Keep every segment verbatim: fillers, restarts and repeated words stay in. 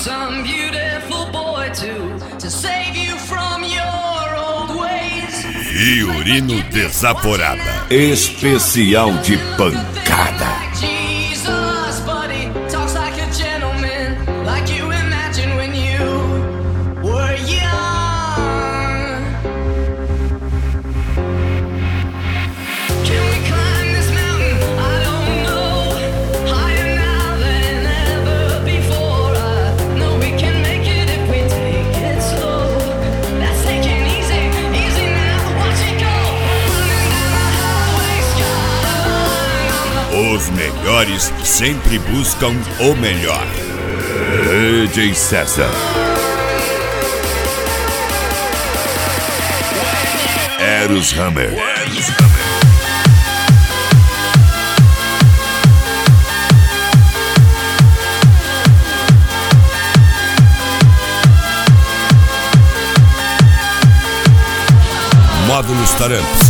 some beautiful boy to, to save you from your old ways. Fiorino Desaforada. Especial de pancada. Jesus, but he talks like a gentleman, like you imagine when you were young. Can we climb this mountain? I don't know. Higher now than ever before. I know we can make it if we take it slow. Let's take it easy, easy now. Watch it go. Running down the highway, skyline. Os melhores sempre buscam o melhor. D J César. Eros Hammer. Módulos Tarantos.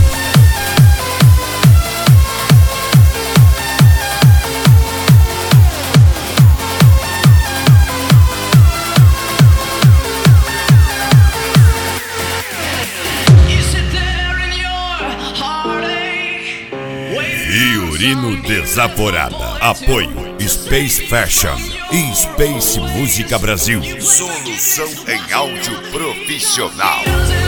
You sit there in your heartache, waiting for Fiorino some Desaforada. Apoio Space Fashion e Space Música Brasil. Solução em áudio profissional. beautiful